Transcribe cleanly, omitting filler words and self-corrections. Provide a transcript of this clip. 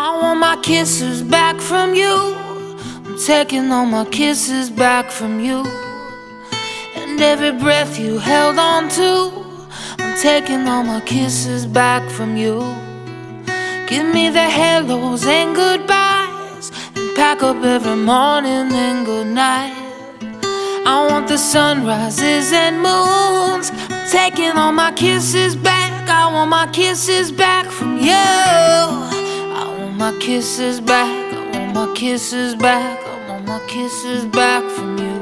I want my kisses back from you. I'm taking all my kisses back from you. And every breath you held on to, I'm taking all my kisses back from you. Give me the hellos and goodbyes, and pack up every morning and good night. I want the sunrises and moons. I'm taking all my kisses back. I want my kisses back from you. I want my kisses back. I want my kisses back. I want my kisses back from you.